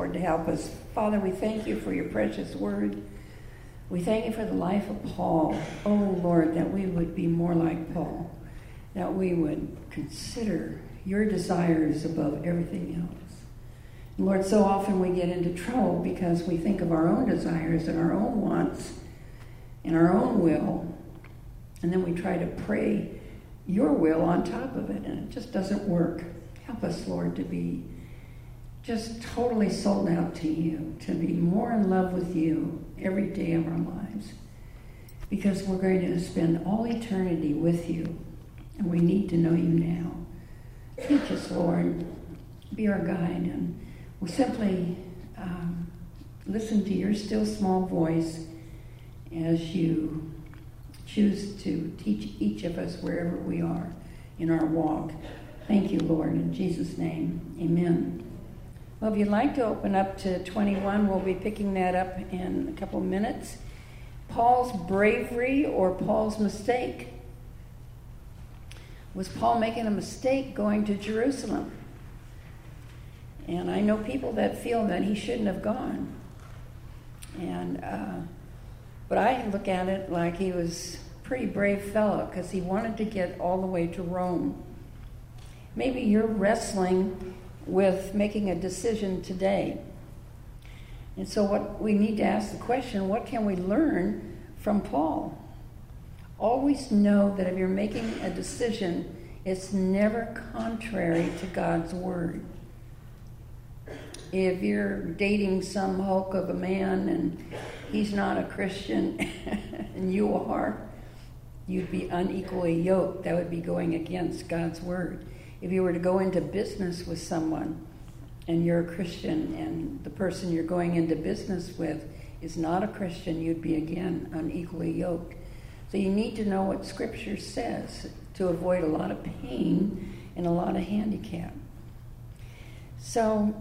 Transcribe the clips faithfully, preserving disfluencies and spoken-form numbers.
Lord, to help us. Father, we thank you for your precious word. We thank you for the life of Paul. Oh, Lord, that we would be more like Paul, that we would consider your desires above everything else. And Lord, so often we get into trouble because we think of our own desires and our own wants and our own will, and then we try to pray your will on top of it, and it just doesn't work. Help us, Lord, to be just totally sold out to you, to be more in love with you every day of our lives, because we're going to spend all eternity with you, and we need to know you now. Teach us, Lord. Be our guide, and we'll simply um, listen to your still small voice as you choose to teach each of us wherever we are in our walk. Thank you, Lord. In Jesus' name, amen. Well, if you'd like to open up to twenty-one, we'll be picking that up in a couple minutes. Paul's bravery or Paul's mistake. Was Paul making a mistake going to Jerusalem? And I know people that feel that he shouldn't have gone. And uh, but I look at it like he was a pretty brave fellow, because he wanted to get all the way to Rome. Maybe you're wrestling with making a decision today. And so what we need to ask the question, what can we learn from Paul? Always know that if you're making a decision, it's never contrary to God's word. If you're dating some hulk of a man and he's not a Christian and you are, you'd be unequally yoked. That would be going against God's word. If you were to go into business with someone and you're a Christian and the person you're going into business with is not a Christian, you'd be again unequally yoked. So you need to know what Scripture says to avoid a lot of pain and a lot of handicap. So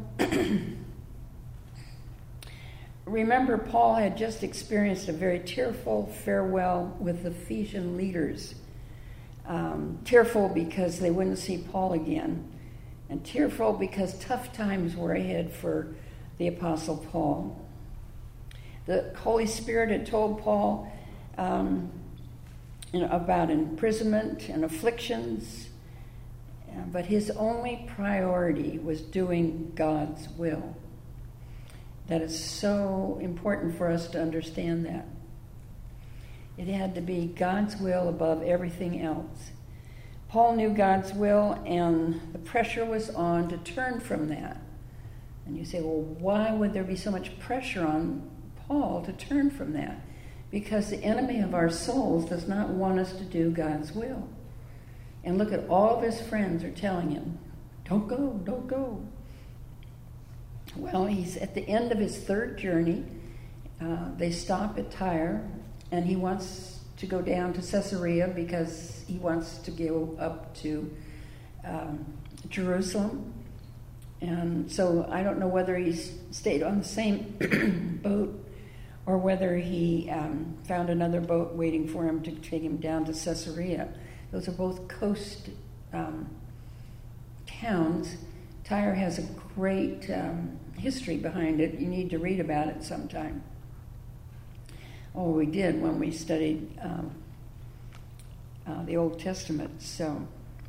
remember, Paul had just experienced a very tearful farewell with the Ephesian leaders. Um, tearful because they wouldn't see Paul again, and tearful because tough times were ahead for the Apostle Paul. The Holy Spirit had told Paul um, you know, about imprisonment and afflictions, but his only priority was doing God's will. That is so important for us to understand that. It had to be God's will above everything else. Paul knew God's will, and the pressure was on to turn from that. And you say, well, why would there be so much pressure on Paul to turn from that? Because the enemy of our souls does not want us to do God's will. And look at all of his friends are telling him, don't go, don't go. Well, he's at the end of his third journey. Uh, they stop at Tyre, and he wants to go down to Caesarea because he wants to go up to um, Jerusalem. And so I don't know whether he stayed on the same boat or whether he um, found another boat waiting for him to take him down to Caesarea. Those are both coast um, towns. Tyre has a great um, history behind it. You need to read about it sometime. Oh, we did when we studied um, uh, the Old Testament. So,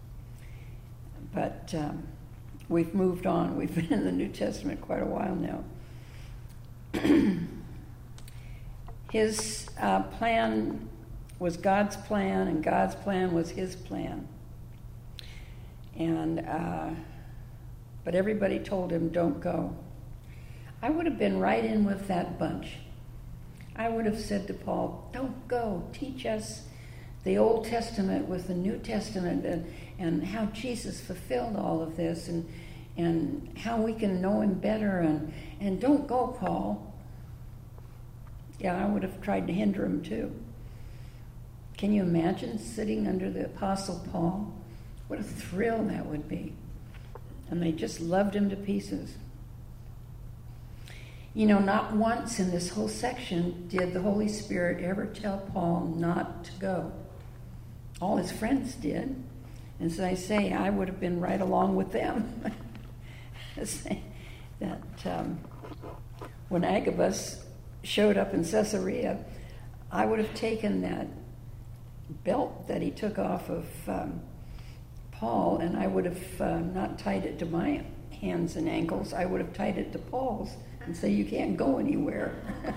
but um, we've moved on. We've been in the New Testament quite a while now. His uh, plan was God's plan, and God's plan was his plan. And uh, but everybody told him, don't go. I would have been right in with that bunch. I would have said to Paul, don't go. Teach us the Old Testament with the New Testament, and, and how Jesus fulfilled all of this, and and how we can know him better. And, and don't go, Paul. Yeah, I would have tried to hinder him too. Can you imagine sitting under the Apostle Paul? What a thrill that would be. And they just loved him to pieces. You know, not once in this whole section did the Holy Spirit ever tell Paul not to go. All his friends did. And as I say, I would have been right along with them. that um, when Agabus showed up in Caesarea, I would have taken that belt that he took off of um, Paul, and I would have uh, not tied it to my hands and ankles. I would have tied it to Paul's and say, you can't go anywhere.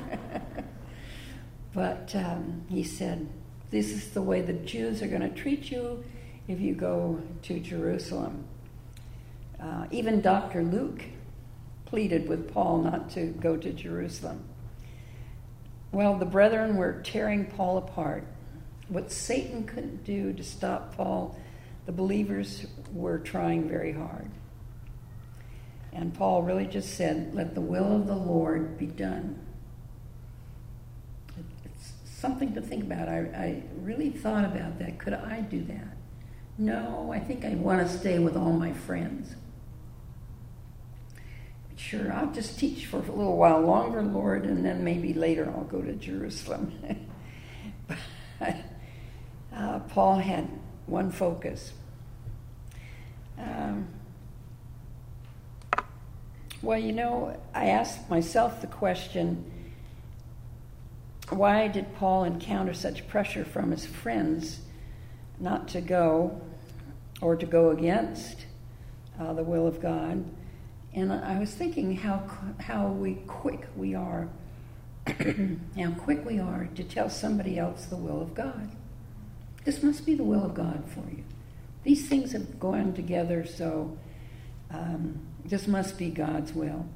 But um, he said, this is the way the Jews are going to treat you if you go to Jerusalem. Uh, even Doctor Luke pleaded with Paul not to go to Jerusalem. Well, the brethren were tearing Paul apart. What Satan couldn't do to stop Paul, the believers were trying very hard. And Paul really just said, let the will of the Lord be done. It's something to think about. I, I really thought about that. Could I do that? No, I think I want to stay with all my friends. Sure, I'll just teach for a little while longer, Lord, and then maybe later I'll go to Jerusalem. But uh, Paul had one focus. Um, well, you know, I asked myself the question, why did Paul encounter such pressure from his friends not to go or to go against uh, the will of God? And I was thinking how how we quick we are, how quick we are to tell somebody else the will of God. This must be the will of God for you. These things have gone together, so um, this must be God's will.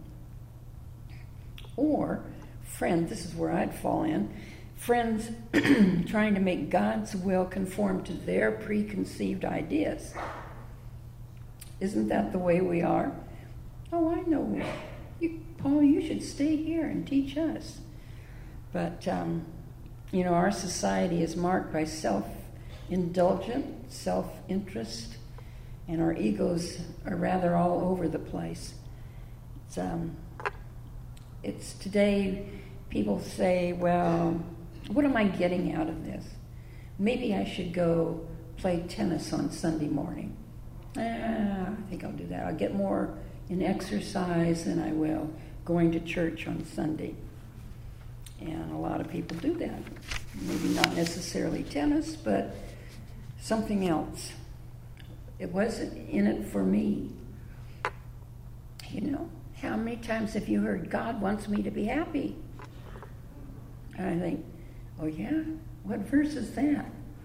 Or, friend, this is where I'd fall in, friends trying to make God's will conform to their preconceived ideas. Isn't that the way we are? Oh, I know. You, Paul, you should stay here and teach us. But, um, you know, our society is marked by self-indulgent, self-interest, and our egos are rather all over the place. It's, um, it's today people say, well, what am I getting out of this? Maybe I should go play tennis on Sunday morning. Ah, I think I'll do that. I'll get more in exercise than I will going to church on Sunday. And a lot of people do that. Maybe not necessarily tennis, but something else. It wasn't in it for me. You know, how many times have you heard, God wants me to be happy? And I think, oh yeah? What verse is that?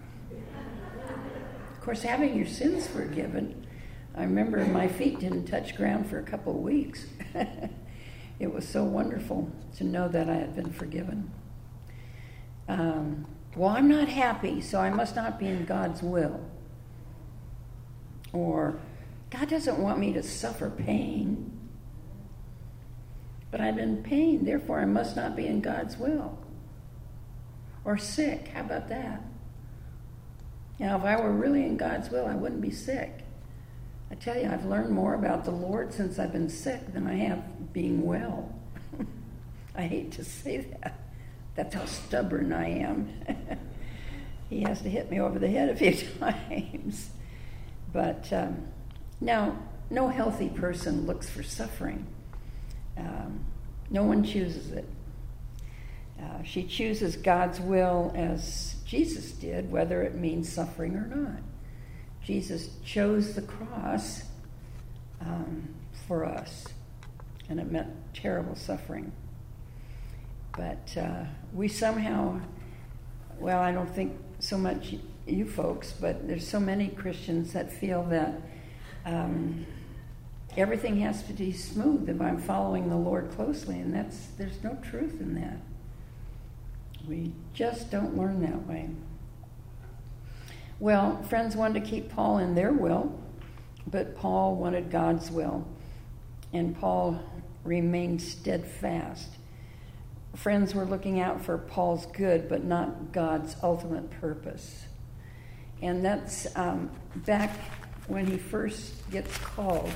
Of course, having your sins forgiven, I remember my feet didn't touch ground for a couple of weeks. It was so wonderful to know that I had been forgiven. Um, well, I'm not happy, so I must not be in God's will. Or, God doesn't want me to suffer pain. But I'm in pain, therefore I must not be in God's will. Or sick, how about that? Now, if I were really in God's will, I wouldn't be sick. I tell you, I've learned more about the Lord since I've been sick than I have being well. I hate to say that. That's how stubborn I am. He has to hit me over the head a few times. But um, now, no healthy person looks for suffering. Um, no one chooses it. Uh, she chooses God's will as Jesus did, whether it means suffering or not. Jesus chose the cross um, for us, and it meant terrible suffering. But uh, we somehow, well, I don't think so much you folks, but there's so many Christians that feel that um, everything has to be smooth if I'm following the Lord closely, and that's there's no truth in that. We just don't learn that way. Well, friends wanted to keep Paul in their will, but Paul wanted God's will, and Paul remained steadfast. Friends were looking out for Paul's good, but not God's ultimate purpose. And that's um, back when he first gets called,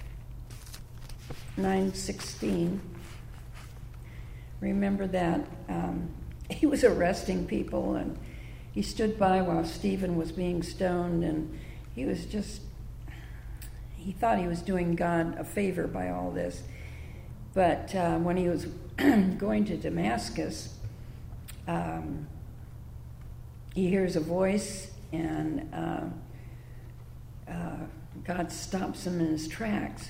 nine sixteen. Remember that um, he was arresting people, and he stood by while Stephen was being stoned, and he was just, he thought he was doing God a favor by all this. But uh, when he was going to Damascus, um, he hears a voice, and uh, uh, God stops him in his tracks.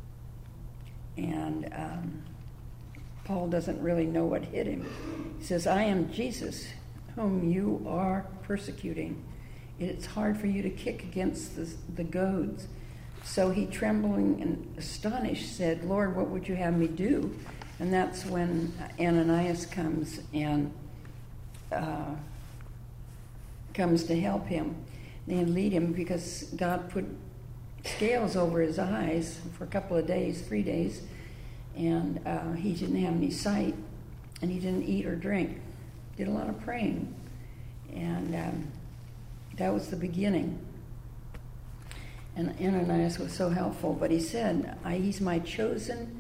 And um, Paul doesn't really know what hit him. He says, I am Jesus, whom you are persecuting. It's hard for you to kick against the, the goads. So he, trembling and astonished, said, Lord, what would you have me do? And that's when Ananias comes and uh, comes to help him. They lead him because God put scales over his eyes for a couple of days, three days, and uh, he didn't have any sight, and he didn't eat or drink. Did a lot of praying, and um, that was the beginning. And Ananias was so helpful, but he said, I, he's my chosen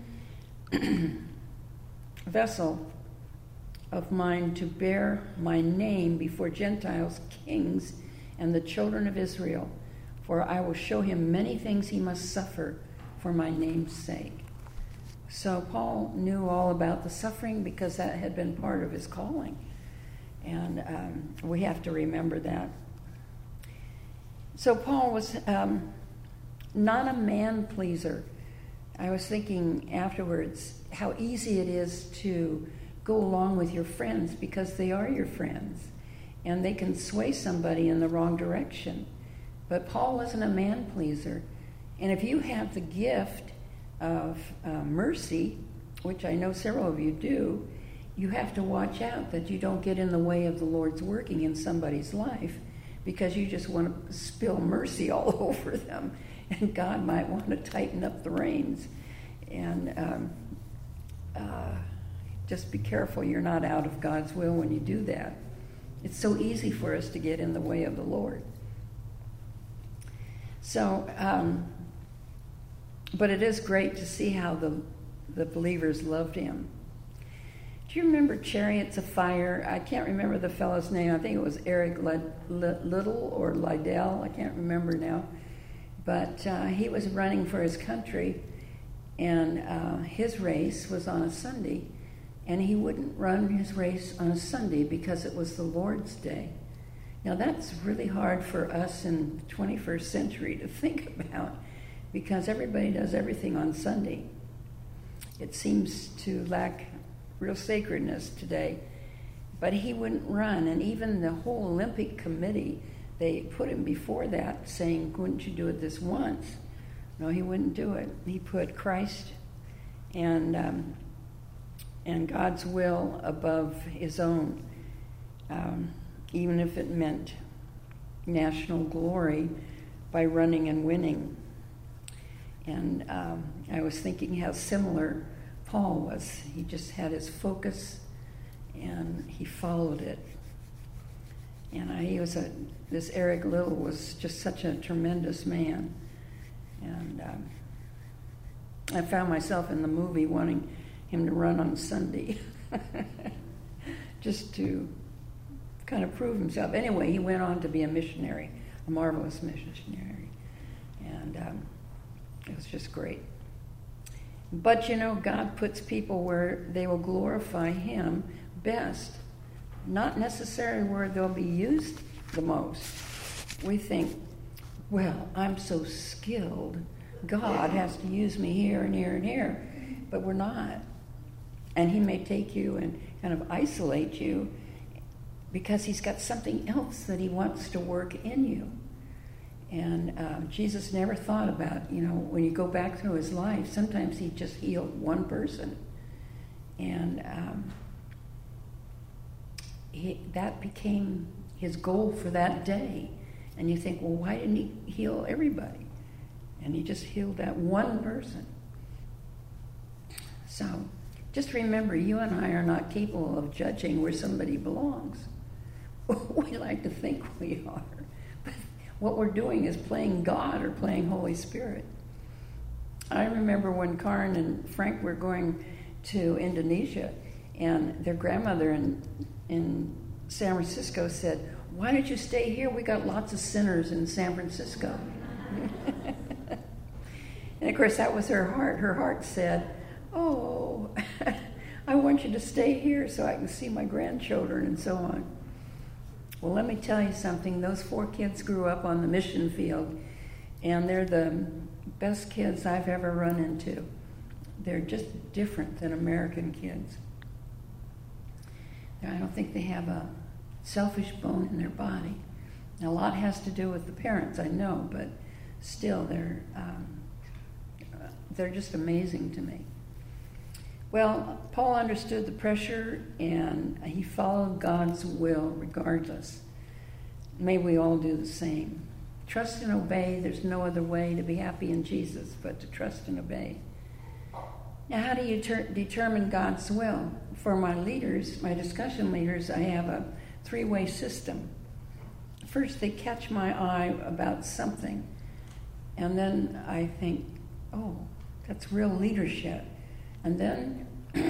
vessel of mine to bear my name before Gentiles, kings, and the children of Israel. For I will show him many things he must suffer for my name's sake. So Paul knew all about the suffering because that had been part of his calling. And um, we have to remember that. So Paul was um, not a man pleaser. I was thinking afterwards how easy it is to go along with your friends because they are your friends. And they can sway somebody in the wrong direction. But Paul wasn't a man pleaser. And if you have the gift of uh, mercy, which I know several of you do, you have to watch out that you don't get in the way of the Lord's working in somebody's life because you just want to spill mercy all over them. And God might want to tighten up the reins. And um, uh, just be careful you're not out of God's will when you do that. It's so easy for us to get in the way of the Lord. So, um, but it is great to see how the the believers loved him. Do you remember Chariots of Fire? I can't remember the fellow's name. I think it was Eric Liddell or Liddell. I can't remember now. But uh, he was running for his country, and uh, his race was on a Sunday, and he wouldn't run his race on a Sunday because it was the Lord's Day. Now that's really hard for us in the twenty-first century to think about because everybody does everything on Sunday. It seems to lack real sacredness today. But he wouldn't run, and even the whole Olympic committee, they put him before that saying, wouldn't you do it this once? No, he wouldn't do it. He put Christ and, um, and God's will above his own. Um, even if it meant national glory by running and winning. And um, I was thinking how similar Paul was. He just had his focus, and he followed it. And I, he was a, this Eric Liddell was just such a tremendous man. And um, I found myself in the movie wanting him to run on Sunday, just to kind of prove himself. Anyway, he went on to be a missionary, a marvelous missionary. And um, it was just great. But, you know, God puts people where they will glorify him best, not necessarily where they'll be used the most. We think, well, I'm so skilled. God has to use me here and here and here. But we're not. And he may take you and kind of isolate you because he's got something else that he wants to work in you. And uh, Jesus never thought about, you know, when you go back through his life, sometimes he just healed one person. And um, he, that became his goal for that day. And you think, well, why didn't he heal everybody? And he just healed that one person. So just remember, you and I are not capable of judging where somebody belongs. We like to think we are. But what we're doing is playing God or playing Holy Spirit. I remember when Karen and Frank were going to Indonesia, and their grandmother in, in San Francisco said, why don't you stay here? We got lots of sinners in San Francisco. And of course, that was her heart. Her heart said, oh, I want you to stay here so I can see my grandchildren and so on. Well, let me tell you something. Those four kids grew up on the mission field, and they're the best kids I've ever run into. They're just different than American kids. I don't think they have a selfish bone in their body. Now, a lot has to do with the parents, I know, but still, they're um, they're just amazing to me. Well, Paul understood the pressure, and he followed God's will regardless. May we all do the same. Trust and obey. There's no other way to be happy in Jesus but to trust and obey. Now, how do you ter- determine God's will? For my leaders, my discussion leaders, I have a three-way system. First, they catch my eye about something, and then I think, oh, that's real leadership. And then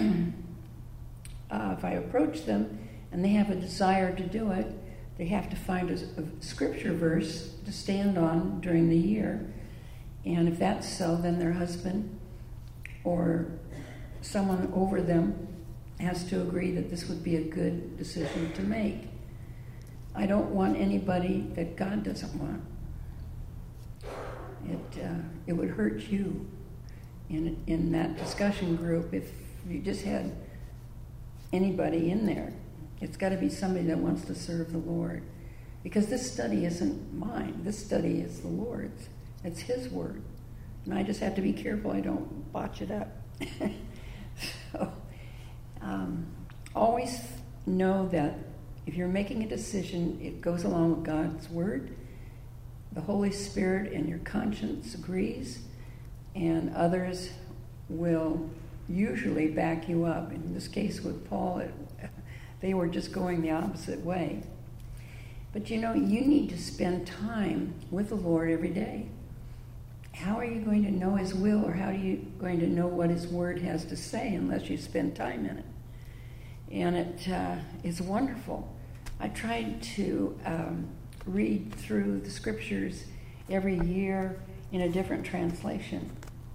uh, if I approach them and they have a desire to do it, they have to find a, a scripture verse to stand on during the year. And if that's so, then their husband or someone over them has to agree that this would be a good decision to make. I don't want anybody that God doesn't want. It uh, it would hurt you in in that discussion group if you just had anybody in there. It's got to be somebody that wants to serve the Lord, because this study isn't mine. This study is the Lord's. It's His word, and I just have to be careful I don't botch it up. so, um, always know that if you're making a decision, it goes along with God's word. The Holy Spirit and your conscience agrees, and others will usually back you up. In this case with Paul, it, they were just going the opposite way. But you know, you need to spend time with the Lord every day. How are you going to know His will, or how are you going to know what His word has to say unless you spend time in it? And it uh, is wonderful. I tried to um, read through the scriptures every year in a different translation.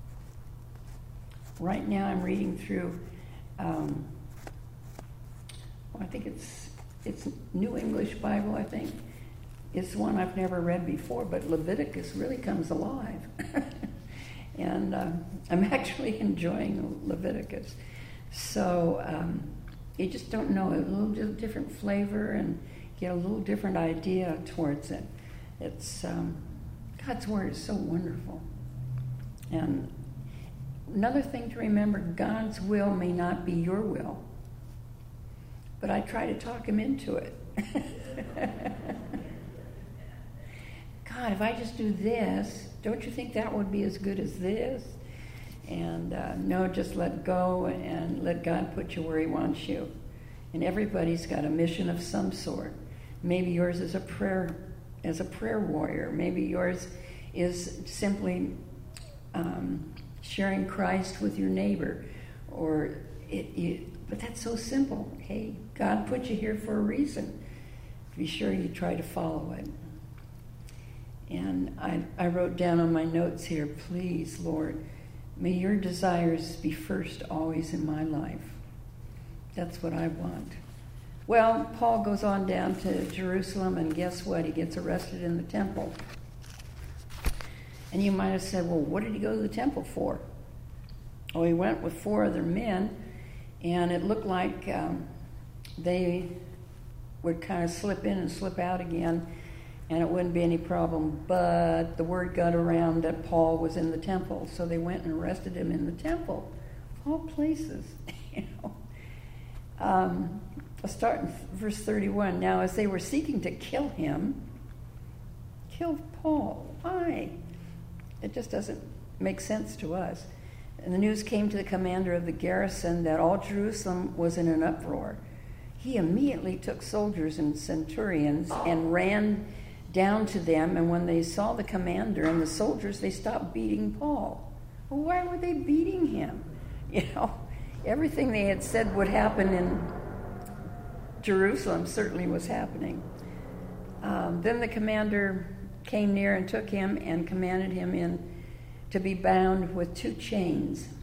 Right now I'm reading through, um, well, I think it's it's New English Bible, I think. It's one I've never read before, but Leviticus really comes alive. and uh, I'm actually enjoying Leviticus. So um, you just don't know, a little different flavor and get a little different idea towards it. It's um, God's word is so wonderful. And another thing to remember, God's will may not be your will, but I try to talk Him into it. God, if I just do this, don't you think that would be as good as this? And uh, no, just let go and let God put you where He wants you. And everybody's got a mission of some sort. Maybe yours is a prayer, as a prayer warrior. Maybe yours is simply um, sharing Christ with your neighbor. Or it, it, but that's so simple. Hey, God put you here for a reason. Be sure you try to follow it. And I, I wrote down on my notes here, please, Lord, may your desires be first always in my life. That's what I want. Well, Paul goes on down to Jerusalem, and guess what? He gets arrested in the temple. And you might have said, well, what did he go to the temple for? Oh, he went with four other men, and it looked like um, they would kind of slip in and slip out again, and it wouldn't be any problem. But the word got around that Paul was in the temple, so they went and arrested him in the temple. Of all places, you know. Um, I'll start in verse thirty-one. Now, as they were seeking to kill him, kill Paul. Why? It just doesn't make sense to us. And the news came to the commander of the garrison that all Jerusalem was in an uproar. He immediately took soldiers and centurions and ran down to them, and when they saw the commander and the soldiers, they stopped beating Paul. Well, why were they beating him? You know, everything they had said would happen in Jerusalem certainly was happening. Um, then the commander came near and took him and commanded him in to be bound with two chains.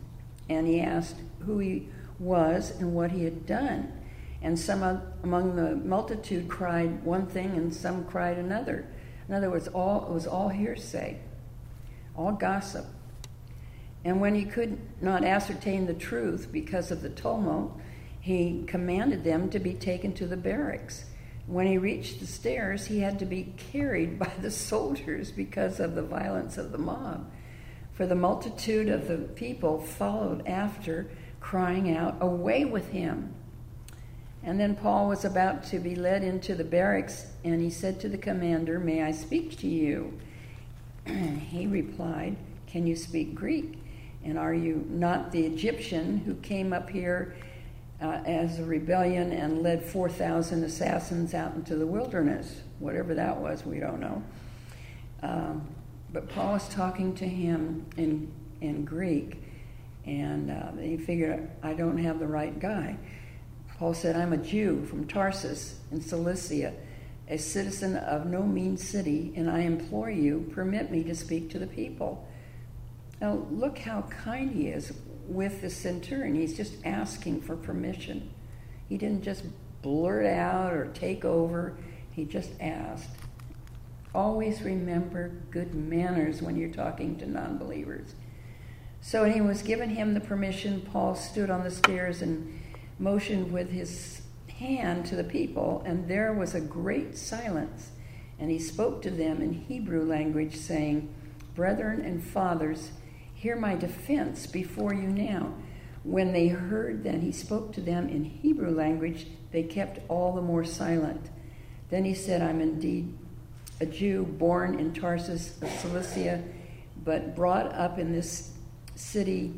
and he asked who he was and what he had done. And some among the multitude cried one thing and some cried another. In other words, all it was all hearsay, all gossip. And when he could not ascertain the truth because of the tumult, he commanded them to be taken to the barracks. When he reached the stairs, he had to be carried by the soldiers because of the violence of the mob. For the multitude of the people followed after, crying out, "Away with him!" And then Paul was about to be led into the barracks, and he said to the commander, "May I speak to you?" He replied, "Can you speak Greek? And are you not the Egyptian who came up here uh, as a rebellion and led four thousand assassins out into the wilderness?" Whatever that was, we don't know. Um, but Paul was talking to him in, in Greek, and uh, he figured, I don't have the right guy. Paul said, "I'm a Jew from Tarsus in Cilicia, a citizen of no mean city, and I implore you, permit me to speak to the people." Now, look how kind he is with the centurion. He's just asking for permission. He didn't just blurt out or take over. He just asked. Always remember good manners when you're talking to non-believers. So when he was given him the permission, Paul stood on the stairs and motioned with his hand to the people, and there was a great silence. And he spoke to them in Hebrew language, saying, "Brethren and fathers, hear my defense before you now." When they heard that he spoke to them in Hebrew language, they kept all the more silent. Then he said, "I'm indeed a Jew, born in Tarsus of Cilicia, but brought up in this city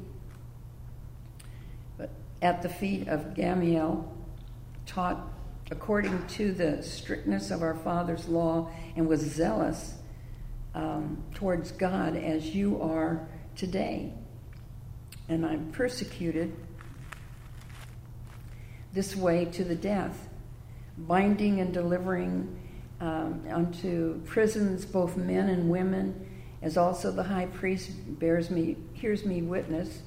at the feet of Gamaliel, taught according to the strictness of our father's law, and was zealous um, towards God as you are today. And I'm persecuted this way to the death, binding and delivering um, unto prisons both men and women, as also the high priest bears me, hears me witness,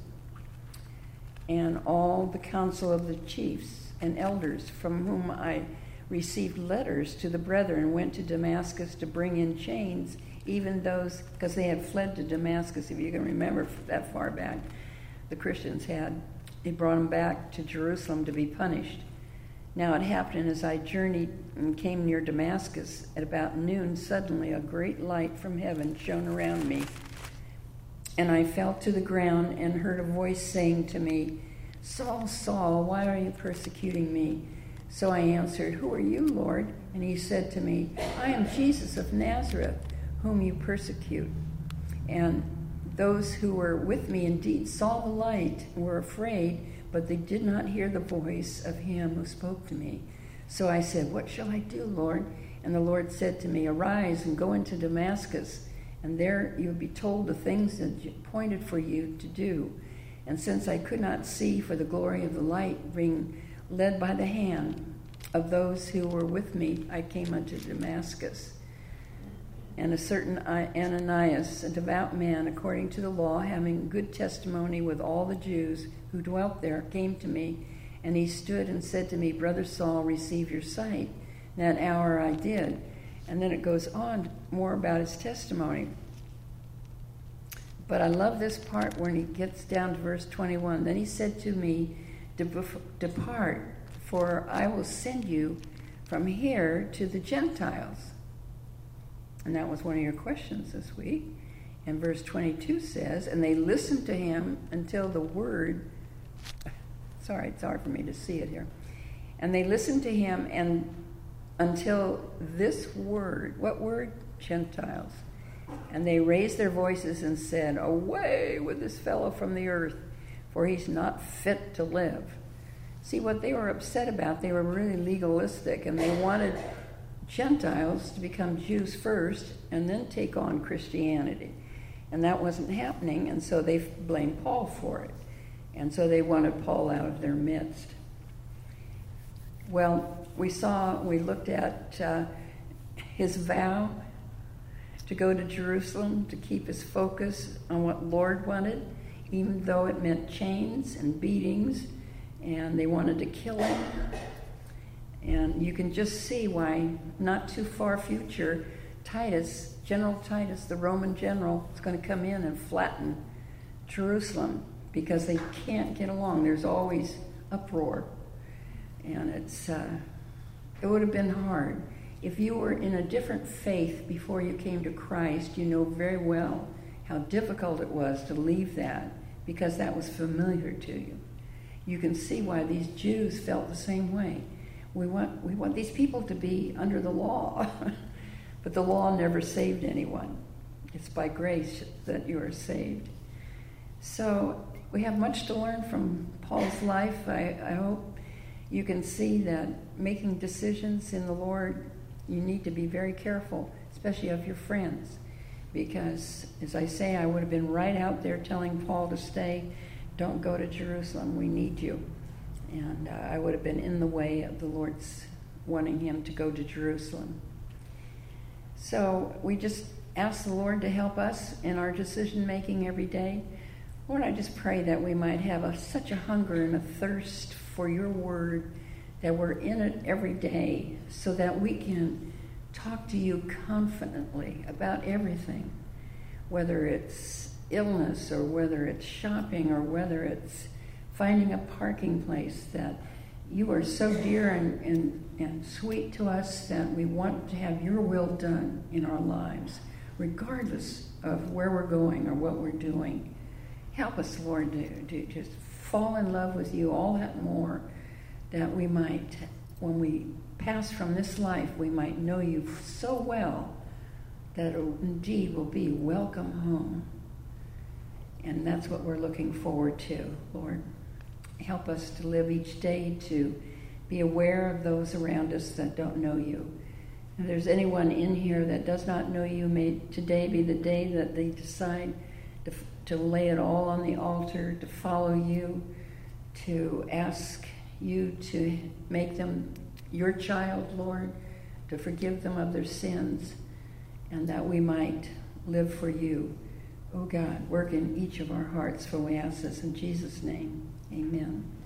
and all the council of the chiefs and elders, from whom I received letters to the brethren, went to Damascus to bring in chains, even those, because they had fled to Damascus, if you can remember that far back, the Christians had. They brought them back to Jerusalem to be punished. Now it happened as I journeyed and came near Damascus at about noon, suddenly a great light from heaven shone around me. And I fell to the ground and heard a voice saying to me, "Saul, Saul, why are you persecuting me?" So I answered, "Who are you, Lord?" And he said to me, "I am Jesus of Nazareth, whom you persecute." And those who were with me indeed saw the light and were afraid, but they did not hear the voice of him who spoke to me. So I said, "What shall I do, Lord?" And the Lord said to me, "Arise and go into Damascus, and there you will be told the things that you appointed for you to do." And since I could not see for the glory of the light, being led by the hand of those who were with me, I came unto Damascus. And a certain Ananias, a devout man according to the law, having good testimony with all the Jews who dwelt there, came to me, and he stood and said to me, "Brother Saul, receive your sight." That hour I did. And then it goes on more about his testimony. But I love this part when he gets down to verse twenty-one. Then he said to me, "Depart, for I will send you from here to the Gentiles." And that was one of your questions this week. And verse twenty-two says, "And they listened to him until the word," sorry, it's hard for me to see it here. "And they listened to him and until this word," what word? Gentiles. "And they raised their voices and said, 'Away with this fellow from the earth, for he's not fit to live.'" See, what they were upset about, they were really legalistic, and they wanted Gentiles to become Jews first and then take on Christianity. And that wasn't happening, and so they blamed Paul for it. And so they wanted Paul out of their midst. Well, we saw, we looked at uh, his vow to go to Jerusalem, to keep his focus on what Lord wanted. even though it meant chains and beatings, and they wanted to kill him. And you can just see why, not too far future, Titus, General Titus, the Roman general, is going to come in and flatten Jerusalem because they can't get along. There's always uproar. And it's uh, it would have been hard. If you were in a different faith before you came to Christ, you know very well how difficult it was to leave that because that was familiar to you. You can see why these Jews felt the same way. We want we want these people to be under the law, but the law never saved anyone. It's by grace that you are saved. So we have much to learn from Paul's life. I, I hope you can see that making decisions in the Lord, you need to be very careful, especially of your friends. Because, as I say, I would have been right out there telling Paul to stay. Don't go to Jerusalem. We need you. And uh, I would have been in the way of the Lord's wanting him to go to Jerusalem. So we just ask the Lord to help us in our decision-making every day. Lord, I just pray that we might have a, such a hunger and a thirst for your word, that we're in it every day so that we can talk to you confidently about everything, whether it's illness or whether it's shopping or whether it's finding a parking place, that you are so dear and, and, and sweet to us that we want to have your will done in our lives, regardless of where we're going or what we're doing. Help us, Lord, to, to just fall in love with you all that more, that we might, when we pass from this life, we might know you so well that it indeed will be welcome home. And that's what we're looking forward to, Lord. Help us to live each day to be aware of those around us that don't know you. If there's anyone in here that does not know you, may today be the day that they decide to, to lay it all on the altar, to follow you, to ask you to make them your child, Lord, to forgive them of their sins, and that we might live for you. Oh God, work in each of our hearts, for we ask this in Jesus' name. Amen.